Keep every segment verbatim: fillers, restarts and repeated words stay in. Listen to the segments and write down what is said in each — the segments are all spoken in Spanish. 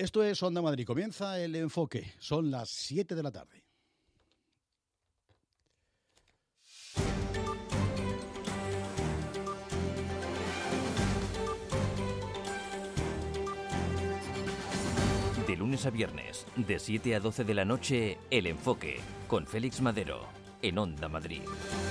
Esto es Onda Madrid. Comienza el enfoque. Son las siete de la tarde. De lunes a viernes, de siete a doce de la noche, El Enfoque, con Félix Madero, en Onda Madrid.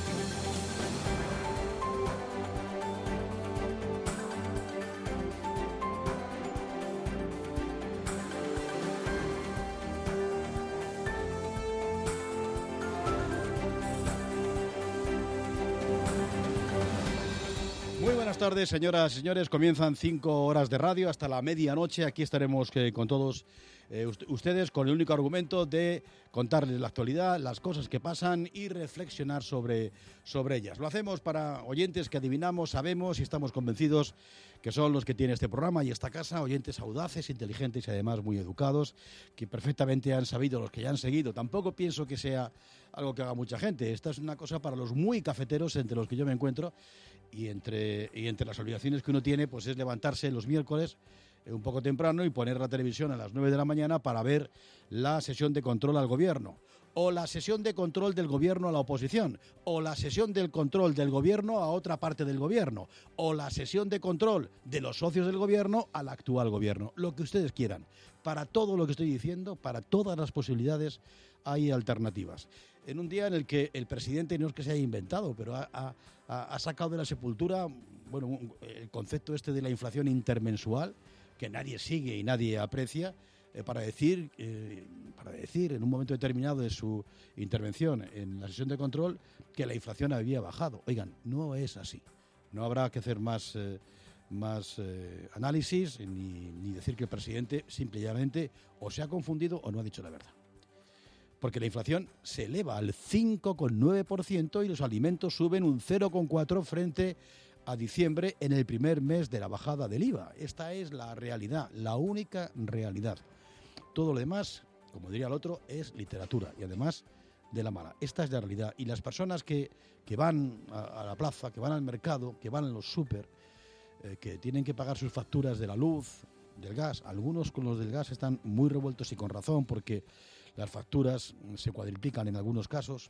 Buenas tardes, señoras y señores. Comienzan cinco horas de radio hasta la medianoche. Aquí estaremos eh, con todos eh, ustedes con el único argumento de contarles la actualidad, las cosas que pasan y reflexionar sobre, sobre ellas. Lo hacemos para oyentes que adivinamos, sabemos y estamos convencidos que son los que tienen este programa y esta casa, oyentes audaces, inteligentes y además muy educados, que perfectamente han sabido, los que ya han seguido. Tampoco pienso que sea algo que haga mucha gente. Esta es una cosa para los muy cafeteros, entre los que yo me encuentro, y entre, y entre las obligaciones que uno tiene, pues es levantarse los miércoles eh, un poco temprano y poner la televisión a las nueve de la mañana para ver la sesión de control al gobierno, o la sesión de control del gobierno a la oposición, o la sesión del control del gobierno a otra parte del gobierno, o la sesión de control de los socios del gobierno al actual gobierno. Lo que ustedes quieran. Para todo lo que estoy diciendo, para todas las posibilidades, hay alternativas. En un día en el que el presidente no es que se haya inventado, pero ha, ha, ha sacado de la sepultura, bueno, el concepto este de la inflación intermensual, que nadie sigue y nadie aprecia, eh, para decir, eh, para decir en un momento determinado de su intervención en la sesión de control que la inflación había bajado. Oigan, no es así. No habrá que hacer más, eh, más eh, análisis ni, ni decir que el presidente simplemente o se ha confundido o no ha dicho la verdad. Porque la inflación se eleva al cinco coma nueve por ciento y los alimentos suben un cero coma cuatro por ciento frente a diciembre en el primer mes de la bajada del I V A. Esta es la realidad, la única realidad. Todo lo demás, como diría el otro, es literatura y además de la mala. Esta es la realidad. Y las personas que, que van a, a la plaza, que van al mercado, que van a los súper, eh, que tienen que pagar sus facturas de la luz, del gas, algunos con los del gas están muy revueltos y con razón porque las facturas se cuadriplican en algunos casos,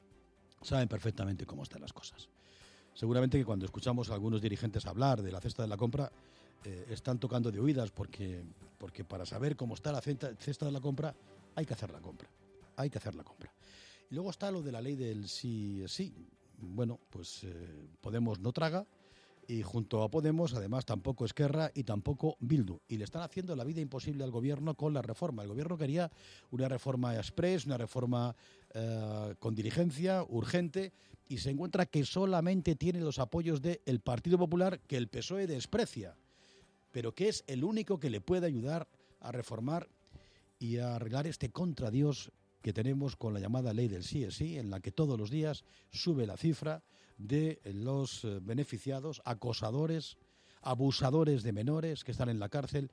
saben perfectamente cómo están las cosas. Seguramente que cuando escuchamos a algunos dirigentes hablar de la cesta de la compra, eh, están tocando de oídas porque, porque para saber cómo está la cesta de la compra hay que hacer la compra, hay que hacer la compra. Y luego está lo de la ley del sí es sí. Bueno, pues eh, Podemos no traga, y junto a Podemos, además, tampoco Esquerra y tampoco Bildu. Y le están haciendo la vida imposible al gobierno con la reforma. El gobierno quería una reforma express, una reforma eh, con diligencia, urgente, y se encuentra que solamente tiene los apoyos del Partido Popular, que el P S O E desprecia, pero que es el único que le puede ayudar a reformar y a arreglar este contradios que tenemos con la llamada ley del sí es sí, en la que todos los días sube la cifra de los beneficiados, acosadores, abusadores de menores que están en la cárcel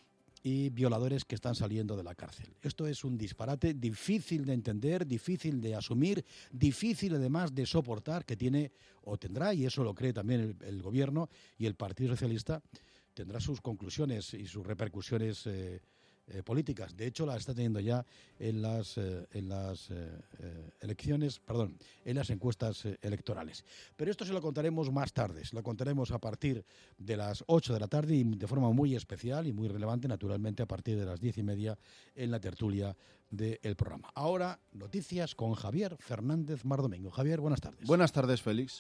y violadores que están saliendo de la cárcel. Esto es un disparate difícil de entender, difícil de asumir, difícil además de soportar, que tiene o tendrá, y eso lo cree también el, el gobierno y el Partido Socialista, tendrá sus conclusiones y sus repercusiones eh, Eh, políticas. De hecho, la está teniendo ya en las, eh, en las eh, eh, elecciones, perdón, en las encuestas eh, electorales. Pero esto se lo contaremos más tarde, se lo contaremos a partir de las ocho de la tarde y de forma muy especial y muy relevante, naturalmente, a partir de las diez y media en la tertulia del programa. Ahora, noticias con Javier Fernández Mardomingo. Javier, buenas tardes. Buenas tardes, Félix.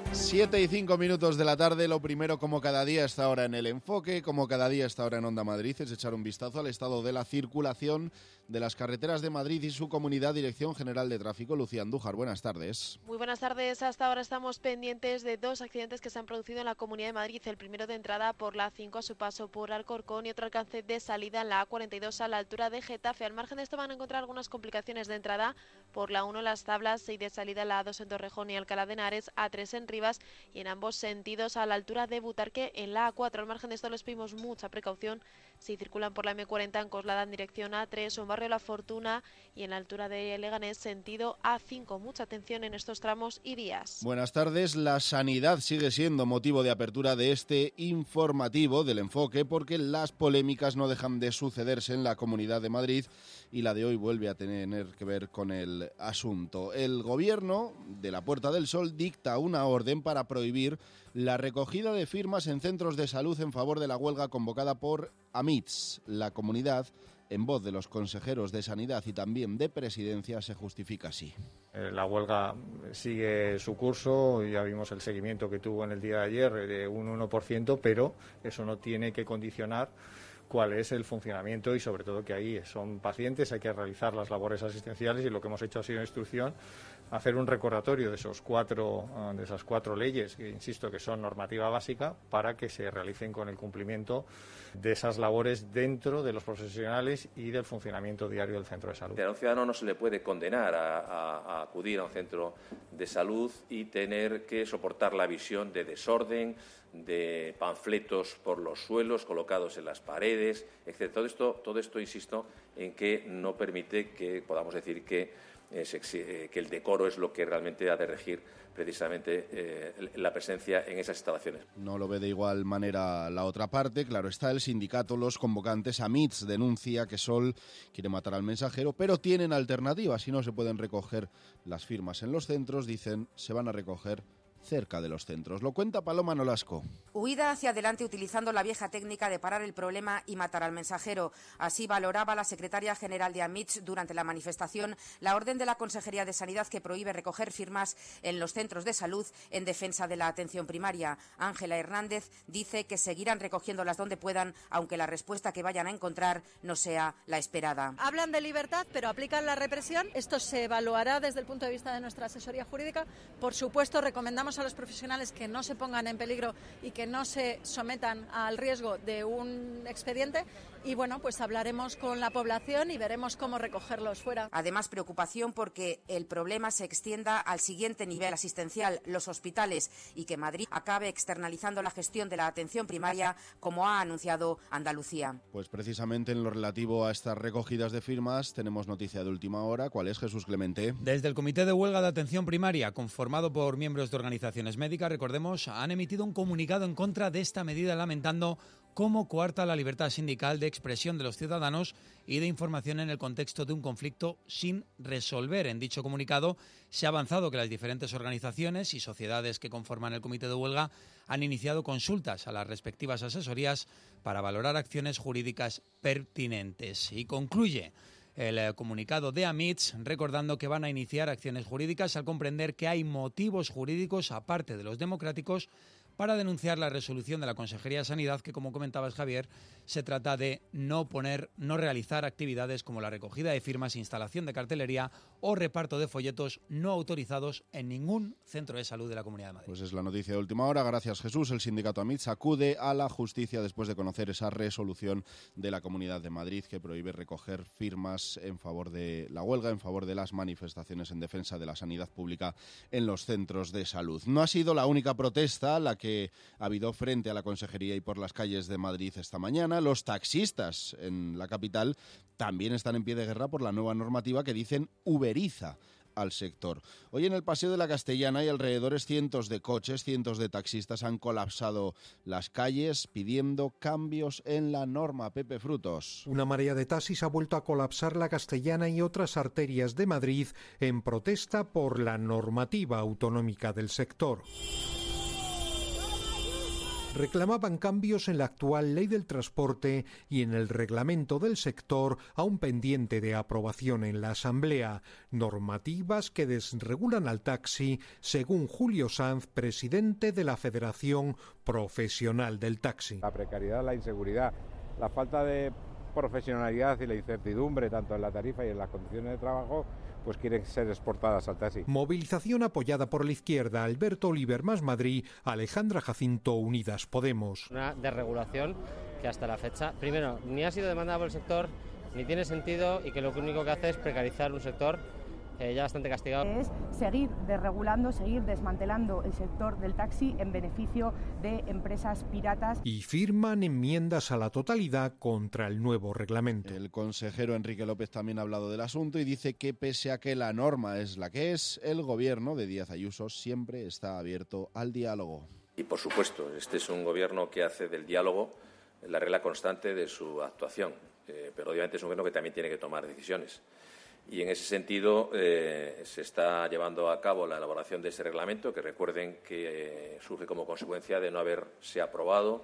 Siete y cinco minutos de la tarde. Lo primero, como cada día, está ahora en El Enfoque, como cada día está ahora en Onda Madrid, es echar un vistazo al estado de la circulación de las carreteras de Madrid y su comunidad. Dirección General de Tráfico, Lucía Andújar, buenas tardes. Muy buenas tardes. Hasta ahora estamos pendientes de dos accidentes que se han producido en la Comunidad de Madrid. El primero de entrada por la A cinco a su paso por Alcorcón y otro alcance de salida en la A cuarenta y dos a la altura de Getafe. Al margen de esto van a encontrar algunas complicaciones de entrada por la uno en Las Tablas y de salida en la A dos en Torrejón y Alcalá de Henares, A tres en Rivas y en ambos sentidos a la altura de Butarque en la A cuatro. Al margen de esto les pedimos mucha precaución si circulan por la M cuarenta en Coslada en dirección A tres o en Barrio La Fortuna y en la altura de Leganés sentido A cinco. Mucha atención en estos tramos y vías. Buenas tardes. La sanidad sigue siendo motivo de apertura de este informativo del Enfoque porque las polémicas no dejan de sucederse en la Comunidad de Madrid y la de hoy vuelve a tener que ver con el asunto. El gobierno de la Puerta del Sol dicta una orden para prohibir la recogida de firmas en centros de salud en favor de la huelga convocada por AMITS. La comunidad, en voz de los consejeros de Sanidad y también de Presidencia, se justifica así. La huelga sigue su curso, ya vimos el seguimiento que tuvo en el día de ayer de un uno por ciento, pero eso no tiene que condicionar cuál es el funcionamiento y sobre todo que ahí son pacientes, hay que realizar las labores asistenciales y lo que hemos hecho ha sido instrucción, hacer un recordatorio de esos cuatro de esas cuatro leyes que insisto que son normativa básica para que se realicen con el cumplimiento de esas labores dentro de los profesionales y del funcionamiento diario del centro de salud. A un ciudadano no se le puede condenar a, a, a acudir a un centro de salud y tener que soportar la visión de desorden, de panfletos por los suelos colocados en las paredes, etcétera. Todo esto, todo esto, insisto, en que no permite que podamos decir que, eh, se, eh, que el decoro es lo que realmente ha de regir precisamente eh, la presencia en esas instalaciones. No lo ve de igual manera la otra parte. Claro está, el sindicato, los convocantes, AMITS, denuncia que Sol quiere matar al mensajero, pero tienen alternativas. Si no se pueden recoger las firmas en los centros, dicen, se van a recoger cerca de los centros. Lo cuenta Paloma Nolasco. Huida hacia adelante utilizando la vieja técnica de parar el problema y matar al mensajero. Así valoraba la secretaria general de AMITS durante la manifestación la orden de la Consejería de Sanidad que prohíbe recoger firmas en los centros de salud en defensa de la atención primaria. Ángela Hernández dice que seguirán recogiéndolas donde puedan, aunque la respuesta que vayan a encontrar no sea la esperada. Hablan de libertad, pero aplican la represión. Esto se evaluará desde el punto de vista de nuestra asesoría jurídica. Por supuesto, recomendamos a los profesionales que no se pongan en peligro y que no se sometan al riesgo de un expediente y bueno, pues hablaremos con la población y veremos cómo recogerlos fuera. Además, preocupación porque el problema se extienda al siguiente nivel asistencial, los hospitales, y que Madrid acabe externalizando la gestión de la atención primaria, como ha anunciado Andalucía. Pues precisamente en lo relativo a estas recogidas de firmas tenemos noticia de última hora. ¿Cuál es, Jesús Clemente? Desde el Comité de Huelga de Atención Primaria, conformado por miembros de organizaciones médicas, recordemos, han emitido un comunicado en contra de esta medida, lamentando cómo coarta la libertad sindical de expresión de los ciudadanos y de información en el contexto de un conflicto sin resolver. En dicho comunicado se ha avanzado que las diferentes organizaciones y sociedades que conforman el comité de huelga han iniciado consultas a las respectivas asesorías para valorar acciones jurídicas pertinentes. Y concluye el comunicado de AMITS recordando que van a iniciar acciones jurídicas al comprender que hay motivos jurídicos, aparte de los democráticos, para denunciar la resolución de la Consejería de Sanidad, que, como comentabas, Javier, se trata de no poner, no realizar actividades como la recogida de firmas, instalación de cartelería o reparto de folletos no autorizados en ningún centro de salud de la Comunidad de Madrid. Pues es la noticia de última hora. Gracias, Jesús. El sindicato AMITS acude a la justicia después de conocer esa resolución de la Comunidad de Madrid que prohíbe recoger firmas en favor de la huelga, en favor de las manifestaciones en defensa de la sanidad pública en los centros de salud. No ha sido la única protesta la que ha habido frente a la Consejería y por las calles de Madrid esta mañana. Los taxistas en la capital también están en pie de guerra por la nueva normativa que dicen uberiza al sector. Hoy en el Paseo de la Castellana y alrededores cientos de coches, cientos de taxistas han colapsado las calles pidiendo cambios en la norma. Pepe Frutos. Una marea de taxis ha vuelto a colapsar la Castellana y otras arterias de Madrid en protesta por la normativa autonómica del sector. Reclamaban cambios en la actual ley del transporte y en el reglamento del sector, aún pendiente de aprobación en la Asamblea, normativas que desregulan al taxi, según Julio Sanz, presidente de la Federación Profesional del Taxi. La precariedad, la inseguridad, la falta de profesionalidad y la incertidumbre tanto en la tarifa y en las condiciones de trabajo, pues quieren ser exportadas al taxi. Movilización apoyada por la izquierda, Alberto Oliver más Madrid, Alejandra Jacinto, Unidas Podemos. Una desregulación que hasta la fecha, primero, ni ha sido demandada por el sector, ni tiene sentido y que lo único que hace es precarizar un sector eh, ya bastante castigado. Es seguir desregulando, seguir desmantelando el sector del taxi en beneficio de empresas piratas. Y firman enmiendas a la totalidad contra el nuevo reglamento. El consejero Enrique López también ha hablado del asunto y dice que pese a que la norma es la que es, el gobierno de Díaz Ayuso siempre está abierto al diálogo. Y por supuesto, este es un gobierno que hace del diálogo la regla constante de su actuación, eh, pero obviamente es un gobierno que también tiene que tomar decisiones. Y en ese sentido eh, se está llevando a cabo la elaboración de ese reglamento, que recuerden que eh, surge como consecuencia de no haberse aprobado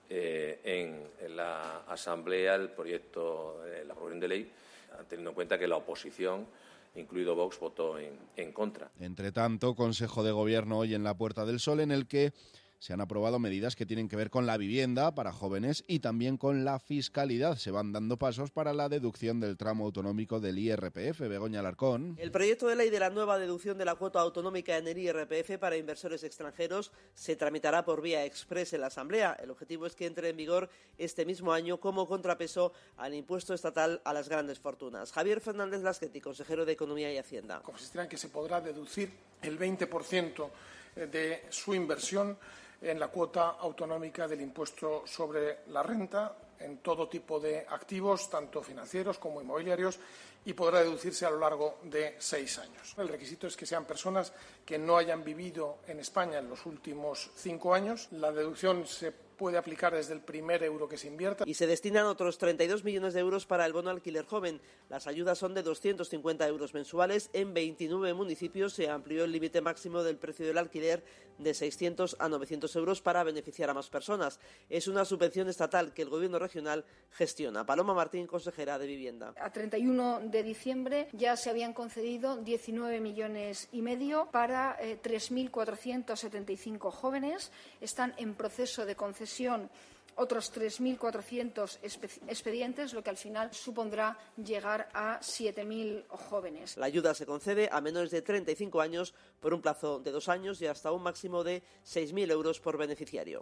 eh, en, en la Asamblea el proyecto, eh, la proposición de ley, teniendo en cuenta que la oposición, incluido Vox, votó en, en contra. Entre tanto, Consejo de Gobierno hoy en la Puerta del Sol, en el que se han aprobado medidas que tienen que ver con la vivienda para jóvenes y también con la fiscalidad. Se van dando pasos para la deducción del tramo autonómico del I R P F. Begoña Alarcón. El proyecto de ley de la nueva deducción de la cuota autonómica en el I R P F para inversores extranjeros se tramitará por vía express en la Asamblea. El objetivo es que entre en vigor este mismo año como contrapeso al impuesto estatal a las grandes fortunas. Javier Fernández Lasqueti, consejero de Economía y Hacienda. Consistirá en que se podrá deducir el veinte por ciento de su inversión en la cuota autonómica del impuesto sobre la renta en todo tipo de activos, tanto financieros como inmobiliarios, y podrá deducirse a lo largo de seis años. El requisito es que sean personas que no hayan vivido en España en los últimos cinco años. La deducción se puede aplicar desde el primer euro que se invierta. Y se destinan otros treinta y dos millones de euros para el bono alquiler joven. Las ayudas son de doscientos cincuenta euros mensuales. En veintinueve municipios se amplió el límite máximo del precio del alquiler de seiscientos a novecientos euros para beneficiar a más personas. Es una subvención estatal que el Gobierno regional gestiona. Paloma Martín, consejera de Vivienda. A treinta y uno de diciembre ya se habían concedido diecinueve millones y medio para eh, tres mil cuatrocientos setenta y cinco jóvenes. Están en proceso de concesión otros tres mil cuatrocientos expedientes, lo que al final supondrá llegar a siete mil jóvenes. La ayuda se concede a menores de treinta y cinco años por un plazo de dos años y hasta un máximo de seis mil euros por beneficiario.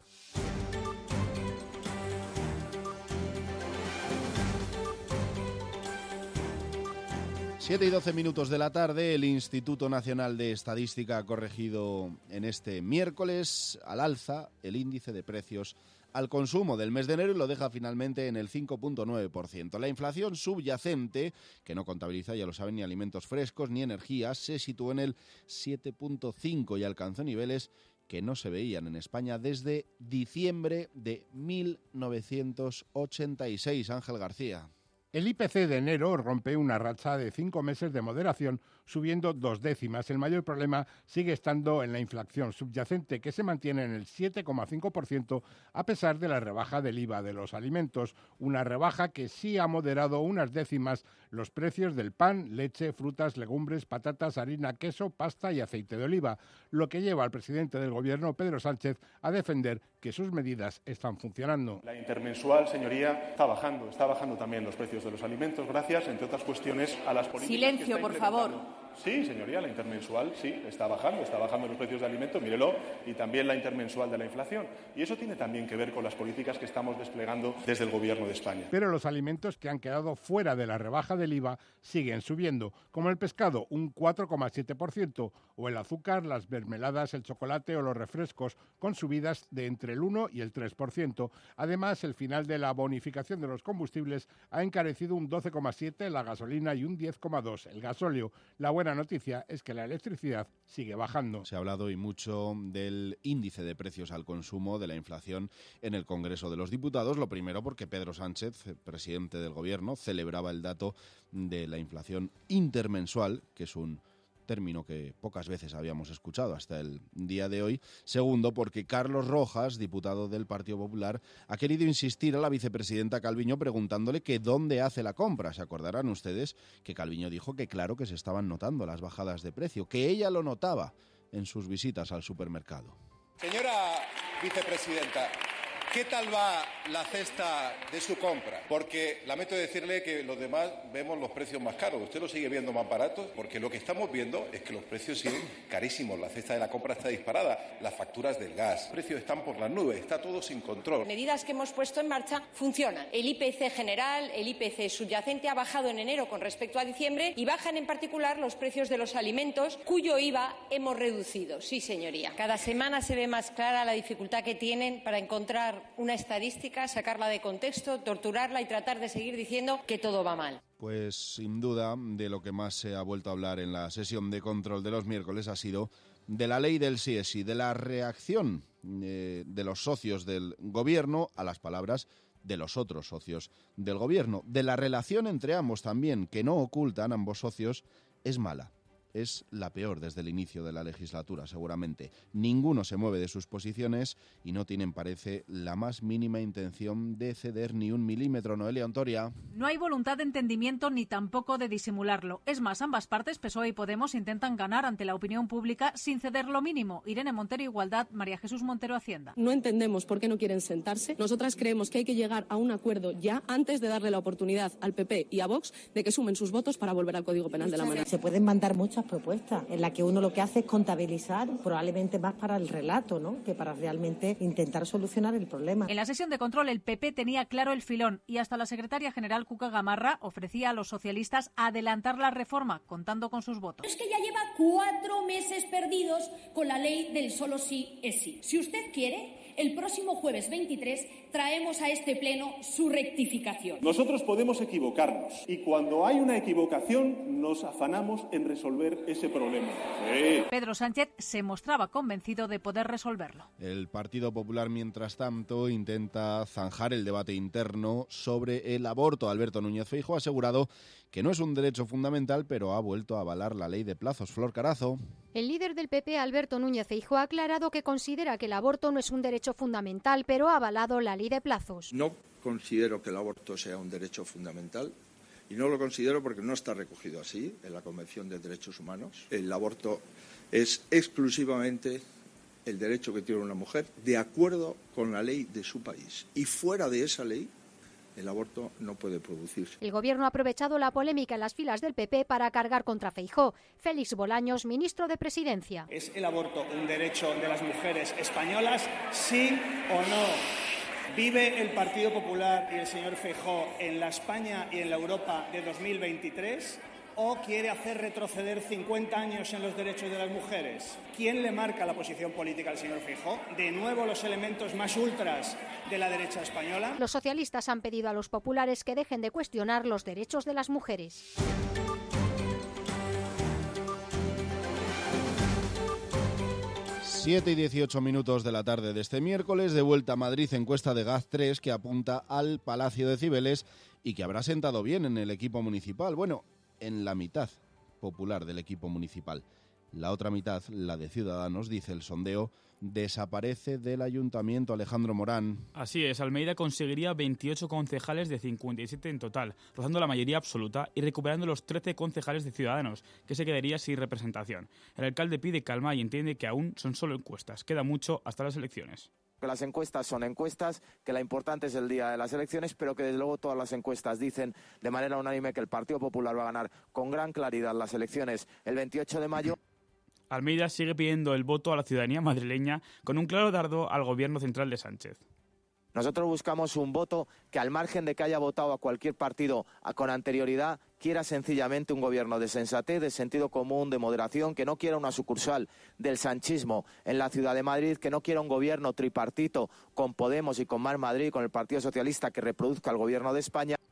siete y doce minutos de la tarde, el Instituto Nacional de Estadística ha corregido en este miércoles al alza el índice de precios al consumo del mes de enero y lo deja finalmente en el cinco punto nueve por ciento. La inflación subyacente, que no contabiliza, ya lo saben, ni alimentos frescos ni energías, se situó en el siete punto cinco por ciento y alcanzó niveles que no se veían en España desde diciembre de mil novecientos ochenta y seis. Ángel García. El I P C de enero rompe una racha de cinco meses de moderación, subiendo dos décimas. El mayor problema sigue estando en la inflación subyacente, que se mantiene en el siete coma cinco por ciento a pesar de la rebaja del I V A de los alimentos. Una rebaja que sí ha moderado unas décimas los precios del pan, leche, frutas, legumbres, patatas, harina, queso, pasta y aceite de oliva, lo que lleva al presidente del Gobierno, Pedro Sánchez, a defender que sus medidas están funcionando. La intermensual, señoría, está bajando, está bajando también los precios de los alimentos, gracias, entre otras cuestiones, a las políticas. Silencio, por favor. Sí, señoría, la intermensual sí, está bajando, está bajando los precios de alimentos, mírelo, y también la intermensual de la inflación. Y eso tiene también que ver con las políticas que estamos desplegando desde el Gobierno de España. Pero los alimentos que han quedado fuera de la rebaja del I V A siguen subiendo, como el pescado, un cuatro coma siete por ciento, o el azúcar, las mermeladas, el chocolate o los refrescos, con subidas de entre el uno y el tres por ciento. Además, el final de la bonificación de los combustibles ha encarecido un doce coma siete por ciento la gasolina y un diez coma dos por ciento el gasóleo. La buena noticia es que la electricidad sigue bajando. Se ha hablado hoy mucho del índice de precios al consumo, de la inflación en el Congreso de los Diputados. Lo primero porque Pedro Sánchez, presidente del Gobierno, celebraba el dato de la inflación intermensual, que es un término que pocas veces habíamos escuchado hasta el día de hoy. Segundo, porque Carlos Rojas, diputado del Partido Popular, ha querido insistir a la vicepresidenta Calviño preguntándole que dónde hace la compra. Se acordarán ustedes que Calviño dijo que claro que se estaban notando las bajadas de precio, que ella lo notaba en sus visitas al supermercado. Señora vicepresidenta, ¿qué tal va la cesta de su compra? Porque lamento decirle que los demás vemos los precios más caros. ¿Usted lo sigue viendo más baratos? Porque lo que estamos viendo es que los precios siguen carísimos. La cesta de la compra está disparada. Las facturas del gas. Los precios están por las nubes. Está todo sin control. Las medidas que hemos puesto en marcha funcionan. El I P C general, el I P C subyacente ha bajado en enero con respecto a diciembre y bajan en particular los precios de los alimentos, cuyo I V A hemos reducido. Sí, señoría. Cada semana se ve más clara la dificultad que tienen para encontrar una estadística, sacarla de contexto, torturarla y tratar de seguir diciendo que todo va mal. Pues sin duda de lo que más se ha vuelto a hablar en la sesión de control de los miércoles ha sido de la ley del sí es sí, de la reacción eh, de los socios del gobierno a las palabras de los otros socios del gobierno, de la relación entre ambos también, que no ocultan ambos socios, es mala. Es la peor desde el inicio de la legislatura, seguramente. Ninguno se mueve de sus posiciones y no tienen, parece, la más mínima intención de ceder ni un milímetro. Noelia Ontoria. No hay voluntad de entendimiento ni tampoco de disimularlo. Es más, ambas partes, P S O E y Podemos, intentan ganar ante la opinión pública sin ceder lo mínimo. Irene Montero, Igualdad, María Jesús Montero, Hacienda. No entendemos por qué no quieren sentarse. Nosotras creemos que hay que llegar a un acuerdo ya antes de darle la oportunidad al P P y a Vox de que sumen sus votos para volver al Código Penal de la Manada. Se pueden mandar muchas propuestas en la que uno lo que hace es contabilizar, probablemente más para el relato, ¿no?, que para realmente intentar solucionar el problema. En la sesión de control el P P tenía claro el filón y hasta la secretaria general Cuca Gamarra ofrecía a los socialistas adelantar la reforma contando con sus votos. Es que ya lleva cuatro meses perdidos con la ley del solo sí es sí. Si usted quiere, el próximo jueves veintitrés traemos a este pleno su rectificación. Nosotros podemos equivocarnos y cuando hay una equivocación nos afanamos en resolver ese problema. Sí. Pedro Sánchez se mostraba convencido de poder resolverlo. El Partido Popular, mientras tanto, intenta zanjar el debate interno sobre el aborto. Alberto Núñez Feijóo ha asegurado que no es un derecho fundamental, pero ha vuelto a avalar la ley de plazos. Flor Carazo. El líder del P P, Alberto Núñez Feijóo, ha aclarado que considera que el aborto no es un derecho fundamental, pero ha avalado la ley de plazos. No considero que el aborto sea un derecho fundamental y no lo considero porque no está recogido así en la Convención de Derechos Humanos. El aborto es exclusivamente el derecho que tiene una mujer de acuerdo con la ley de su país y fuera de esa ley el aborto no puede producirse. El Gobierno ha aprovechado la polémica en las filas del P P para cargar contra Feijóo. Félix Bolaños, ministro de Presidencia. ¿Es el aborto un derecho de las mujeres españolas? ¿Sí o no? ¿Vive el Partido Popular y el señor Feijóo en la España y en la Europa de dos mil veintitrés? ¿O quiere hacer retroceder cincuenta años en los derechos de las mujeres? ¿Quién le marca la posición política al señor Feijóo? ¿De nuevo los elementos más ultras de la derecha española? Los socialistas han pedido a los populares que dejen de cuestionar los derechos de las mujeres. siete y dieciocho minutos de la tarde de este miércoles, de vuelta a Madrid, encuesta de Gaz tres que apunta al Palacio de Cibeles y que habrá sentado bien en el equipo municipal. Bueno, en la mitad popular del equipo municipal. La otra mitad, la de Ciudadanos, dice el sondeo, desaparece del ayuntamiento. Alejandro Morán. Así es, Almeida conseguiría veintiocho concejales de cincuenta y siete en total, rozando la mayoría absoluta y recuperando los trece concejales de Ciudadanos, que se quedaría sin representación. El alcalde pide calma y entiende que aún son solo encuestas. Queda mucho hasta las elecciones. Que las encuestas son encuestas, que la importante es el día de las elecciones, pero que desde luego todas las encuestas dicen de manera unánime que el Partido Popular va a ganar con gran claridad las elecciones el veintiocho de mayo. Almeida sigue pidiendo el voto a la ciudadanía madrileña con un claro dardo al gobierno central de Sánchez. Nosotros buscamos un voto que, al margen de que haya votado a cualquier partido con anterioridad, quiera sencillamente un gobierno de sensatez, de sentido común, de moderación, que no quiera una sucursal del sanchismo en la ciudad de Madrid, que no quiera un gobierno tripartito con Podemos y con Más Madrid, con el Partido Socialista, que reproduzca el gobierno de España.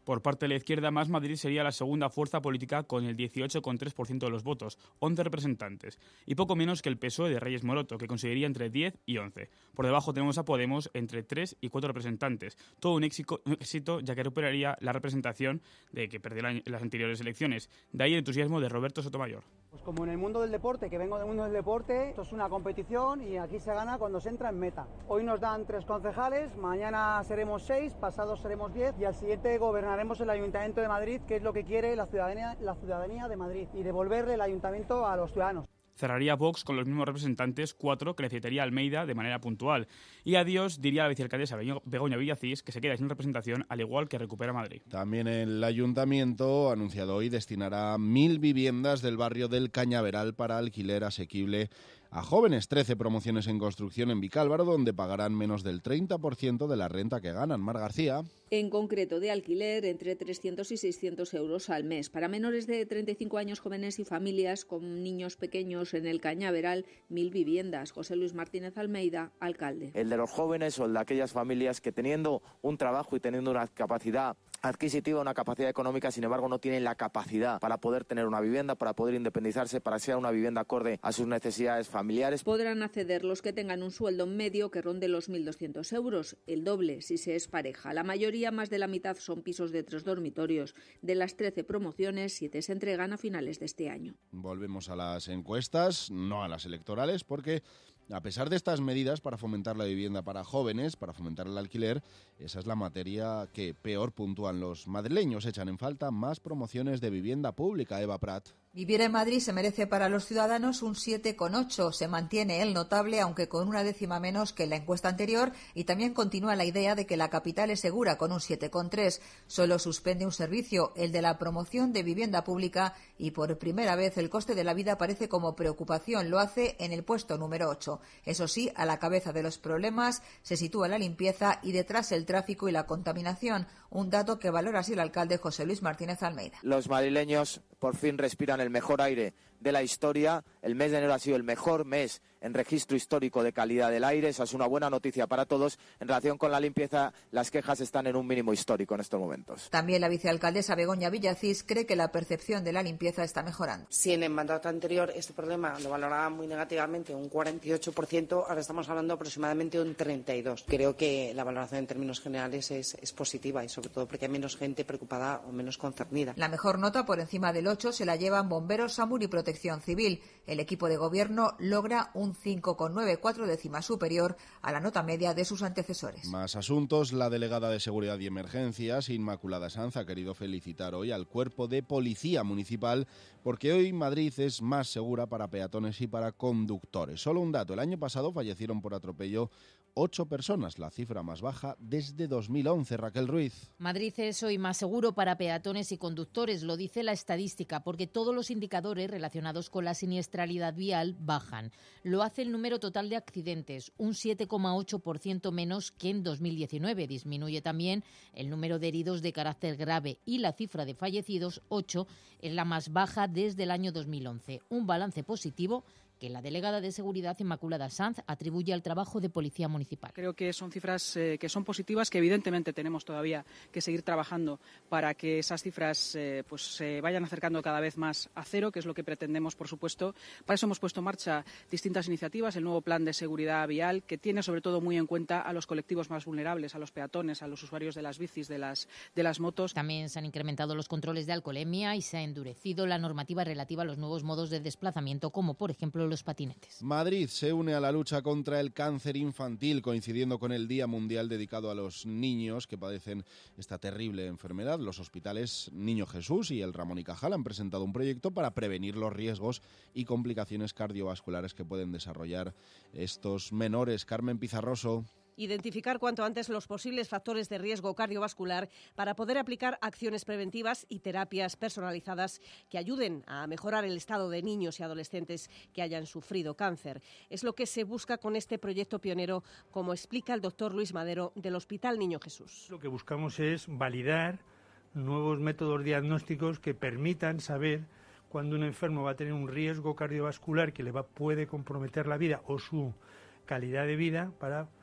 Por parte de la izquierda, Más Madrid sería la segunda fuerza política con el dieciocho coma tres por ciento de los votos, once representantes, y poco menos que el P S O E de Reyes Moroto, que conseguiría entre diez y once. Por debajo tenemos a Podemos entre tres y cuatro representantes. Todo un éxito, un éxito ya que recuperaría la representación de que perdió en las anteriores elecciones. De ahí el entusiasmo de Roberto Sotomayor. Pues como en el mundo del deporte, que vengo del mundo del deporte, esto es una competición y aquí se gana cuando se entra en meta. Hoy nos dan tres concejales, mañana seremos seis, pasado seremos diez y al siguiente gobernaremos el Ayuntamiento de Madrid, que es lo que quiere la ciudadanía, la ciudadanía de Madrid, y devolverle el ayuntamiento a los ciudadanos. Cerraría Vox con los mismos representantes, cuatro, que le citaría a Almeida de manera puntual. Y adiós diría la vicealcaldesa Begoña Villacís, que se queda sin representación, al igual que recupera Madrid. También el Ayuntamiento, anunciado hoy, destinará mil viviendas del barrio del Cañaveral para alquiler asequible a jóvenes. trece promociones en construcción en Vicálvaro, donde pagarán menos del treinta por ciento de la renta que ganan. Mar García. En concreto, de alquiler entre trescientos y seiscientos euros al mes. Para menores de treinta y cinco años, jóvenes y familias con niños pequeños en el Cañaveral, mil viviendas. José Luis Martínez Almeida, alcalde. El de los jóvenes o el de aquellas familias que teniendo un trabajo y teniendo una capacidad adquisitiva, una capacidad económica, sin embargo no tienen la capacidad para poder tener una vivienda, para poder independizarse, para que sea una vivienda acorde a sus necesidades familiares. Podrán acceder los que tengan un sueldo medio que ronde los mil doscientos euros, el doble si se es pareja. La mayoría, más de la mitad, son pisos de tres dormitorios. De las trece promociones, siete se entregan a finales de este año. Volvemos a las encuestas, no a las electorales, porque a pesar de estas medidas para fomentar la vivienda para jóvenes, para fomentar el alquiler, esa es la materia que peor puntúan los madrileños. Echan en falta más promociones de vivienda pública. Eva Prat. Vivir en Madrid se merece para los ciudadanos un siete coma ocho. Se mantiene el notable, aunque con una décima menos que en la encuesta anterior, y también continúa la idea de que la capital es segura, con un siete coma tres. Solo suspende un servicio, el de la promoción de vivienda pública, y por primera vez el coste de la vida aparece como preocupación. Lo hace en el puesto número ocho. Eso sí, a la cabeza de los problemas se sitúa la limpieza y detrás el tráfico y la contaminación, un dato que valora así el alcalde José Luis Martínez Almeida. Los madrileños por fin respiran el mejor aire de la historia. El mes de enero ha sido el mejor mes en registro histórico de calidad del aire. Esa es una buena noticia para todos. En relación con la limpieza, las quejas están en un mínimo histórico en estos momentos. También la vicealcaldesa Begoña Villacís cree que la percepción de la limpieza está mejorando. Si en el mandato anterior este problema lo valoraba muy negativamente, un cuarenta y ocho por ciento, ahora estamos hablando aproximadamente de un treinta y dos por ciento. Creo que la valoración en términos generales es, es positiva y sobre todo porque hay menos gente preocupada o menos concernida. La mejor nota, por encima del ocho, se la llevan Bomberos, SAMUR y Protección Civil. El equipo de gobierno logra un cinco coma noventa y cuatro, décimas superior a la nota media de sus antecesores. Más asuntos. La delegada de Seguridad y Emergencias, Inmaculada Sanz, ha querido felicitar hoy al cuerpo de policía municipal porque hoy Madrid es más segura para peatones y para conductores. Solo un dato. El año pasado fallecieron por atropello ocho personas, la cifra más baja desde dos mil once. Raquel Ruiz. Madrid es hoy más seguro para peatones y conductores, lo dice la estadística, porque todos los indicadores relacionados con la siniestralidad vial bajan. Lo hace el número total de accidentes, un siete coma ocho por ciento menos que en dos mil diecinueve. Disminuye también el número de heridos de carácter grave y la cifra de fallecidos, ocho, es la más baja desde el año dos mil once. Un balance positivo que la delegada de Seguridad, Inmaculada Sanz, atribuye al trabajo de Policía Municipal. Creo que son cifras eh, que son positivas, que evidentemente tenemos todavía que seguir trabajando para que esas cifras eh, pues se vayan acercando cada vez más a cero, que es lo que pretendemos, por supuesto. Para eso hemos puesto en marcha distintas iniciativas, el nuevo plan de seguridad vial, que tiene sobre todo muy en cuenta a los colectivos más vulnerables, a los peatones, a los usuarios de las bicis, de las, de las motos. También se han incrementado los controles de alcoholemia y se ha endurecido la normativa relativa a los nuevos modos de desplazamiento, como por ejemplo los patinetes. Madrid se une a la lucha contra el cáncer infantil, coincidiendo con el Día Mundial dedicado a los niños que padecen esta terrible enfermedad. Los hospitales Niño Jesús y el Ramón y Cajal han presentado un proyecto para prevenir los riesgos y complicaciones cardiovasculares que pueden desarrollar estos menores. Carmen Pizarroso. Identificar cuanto antes los posibles factores de riesgo cardiovascular para poder aplicar acciones preventivas y terapias personalizadas que ayuden a mejorar el estado de niños y adolescentes que hayan sufrido cáncer. Es lo que se busca con este proyecto pionero, como explica el doctor Luis Madero del Hospital Niño Jesús. Lo que buscamos es validar nuevos métodos diagnósticos que permitan saber cuando un enfermo va a tener un riesgo cardiovascular que le va, puede comprometer la vida o su calidad de vida, para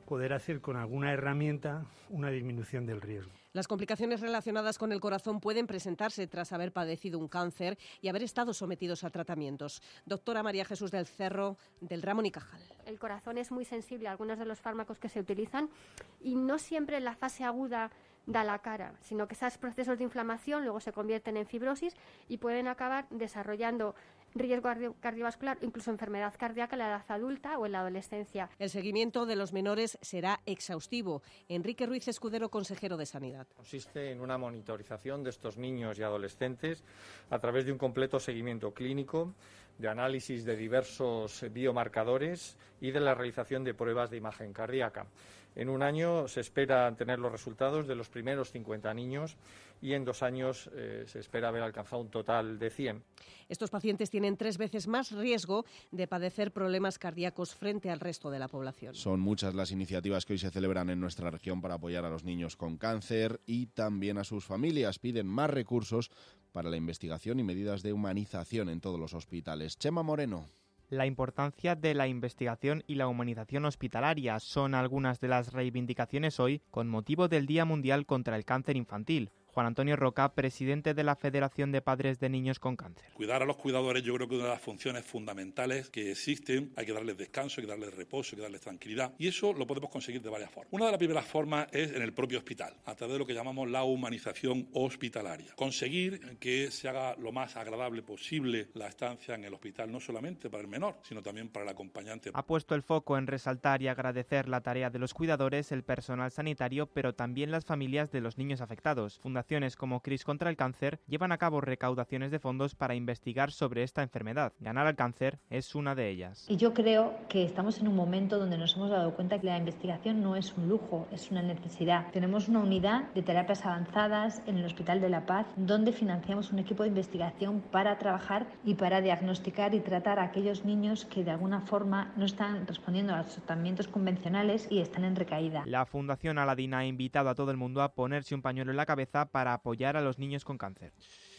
poder hacer con alguna herramienta una disminución del riesgo. Las complicaciones relacionadas con el corazón pueden presentarse tras haber padecido un cáncer y haber estado sometidos a tratamientos. Doctora María Jesús del Cerro, del Ramón y Cajal. El corazón es muy sensible a algunos de los fármacos que se utilizan y no siempre en la fase aguda da la cara, sino que esos procesos de inflamación luego se convierten en fibrosis y pueden acabar desarrollando riesgo cardiovascular, incluso enfermedad cardíaca en la edad adulta o en la adolescencia. El seguimiento de los menores será exhaustivo. Enrique Ruiz Escudero, consejero de Sanidad. Consiste en una monitorización de estos niños y adolescentes a través de un completo seguimiento clínico, de análisis de diversos biomarcadores y de la realización de pruebas de imagen cardíaca. En un año se espera tener los resultados de los primeros cincuenta niños y en dos años eh, se espera haber alcanzado un total de cien. Estos pacientes tienen tres veces más riesgo de padecer problemas cardíacos frente al resto de la población. Son muchas las iniciativas que hoy se celebran en nuestra región para apoyar a los niños con cáncer y también a sus familias. Piden más recursos para la investigación y medidas de humanización en todos los hospitales. Chema Moreno. La importancia de la investigación y la humanización hospitalaria son algunas de las reivindicaciones hoy con motivo del Día Mundial contra el Cáncer Infantil. Juan Antonio Roca, presidente de la Federación de Padres de Niños con Cáncer. Cuidar a los cuidadores yo creo que es una de las funciones fundamentales que existen. Hay que darles descanso, hay que darles reposo, hay que darles tranquilidad. Y eso lo podemos conseguir de varias formas. Una de las primeras formas es en el propio hospital, a través de lo que llamamos la humanización hospitalaria. Conseguir que se haga lo más agradable posible la estancia en el hospital, no solamente para el menor, sino también para el acompañante. Ha puesto el foco en resaltar y agradecer la tarea de los cuidadores, el personal sanitario, pero también las familias de los niños afectados. Fundación como CRIS contra el cáncer llevan a cabo recaudaciones de fondos para investigar sobre esta enfermedad. Ganar al cáncer es una de ellas. Y yo creo que estamos en un momento donde nos hemos dado cuenta que la investigación no es un lujo, es una necesidad. Tenemos una unidad de terapias avanzadas en el Hospital de la Paz donde financiamos un equipo de investigación para trabajar y para diagnosticar y tratar a aquellos niños que de alguna forma no están respondiendo a los tratamientos convencionales y están en recaída. La Fundación Aladín ha invitado a todo el mundo a ponerse un pañuelo en la cabeza para apoyar a los niños con cáncer.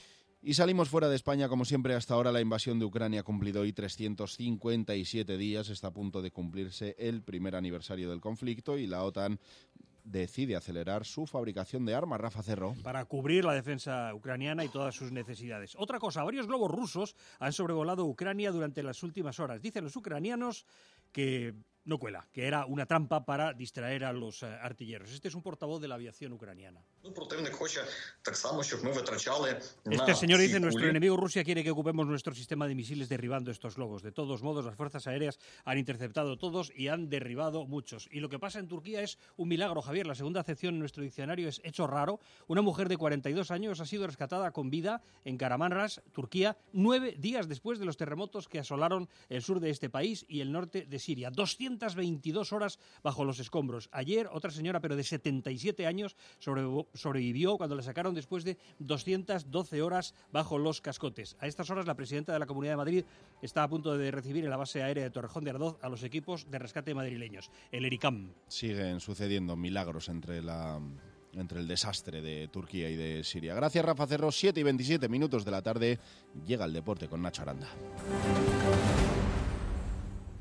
Y salimos fuera de España, como siempre hasta ahora. La invasión de Ucrania ha cumplido hoy trescientos cincuenta y siete días, está a punto de cumplirse el primer aniversario del conflicto y la OTAN decide acelerar su fabricación de armas. Rafa Cerro. Para cubrir la defensa ucraniana y todas sus necesidades. Otra cosa, varios globos rusos han sobrevolado Ucrania durante las últimas horas. Dicen los ucranianos que no cuela, que era una trampa para distraer a los uh, artilleros. Este es un portavoz de la aviación ucraniana. Este señor dice, nuestro enemigo Rusia quiere que ocupemos nuestro sistema de misiles derribando estos globos. De todos modos, las fuerzas aéreas han interceptado todos y han derribado muchos. Y lo que pasa en Turquía es un milagro, Javier. La segunda acepción en nuestro diccionario es hecho raro. Una mujer de cuarenta y dos años ha sido rescatada con vida en Kahramanmaraş, Turquía, nueve días después de los terremotos que asolaron el sur de este país y el norte de Siria. doscientas veintidós horas bajo los escombros. Ayer, otra señora, pero de setenta y siete años, sobre, sobrevivió cuando la sacaron después de doscientas doce horas bajo los cascotes. A estas horas, la presidenta de la Comunidad de Madrid está a punto de recibir en la base aérea de Torrejón de Ardoz a los equipos de rescate madrileños, el ERICAM. Siguen sucediendo milagros entre la... entre el desastre de Turquía y de Siria. Gracias, Rafa Cerro. siete y veintisiete minutos de la tarde. Llega el deporte con Nacho Aranda.